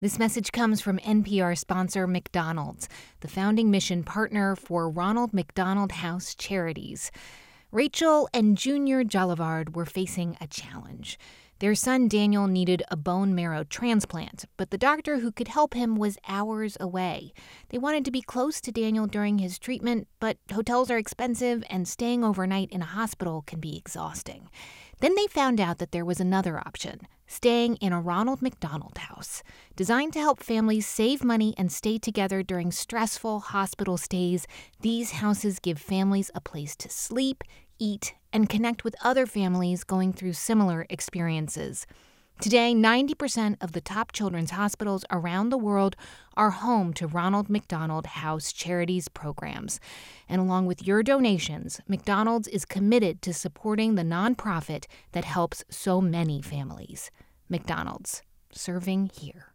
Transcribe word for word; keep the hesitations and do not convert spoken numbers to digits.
This message comes from N P R sponsor McDonald's, the founding mission partner for Ronald McDonald House Charities. Rachel and Junior Jollivard were facing a challenge. Their son Daniel needed a bone marrow transplant, but the doctor who could help him was hours away. They wanted to be close to Daniel during his treatment, but hotels are expensive and staying overnight in a hospital can be exhausting. Then they found out that there was another option, staying in a Ronald McDonald House, designed to help families save money and stay together during stressful hospital stays. These houses give families a place to sleep, eat, and connect with other families going through similar experiences. Today, ninety percent of the top children's hospitals around the world are home to Ronald McDonald House Charities programs. And along with your donations, McDonald's is committed to supporting the nonprofit that helps so many families. McDonald's, serving here.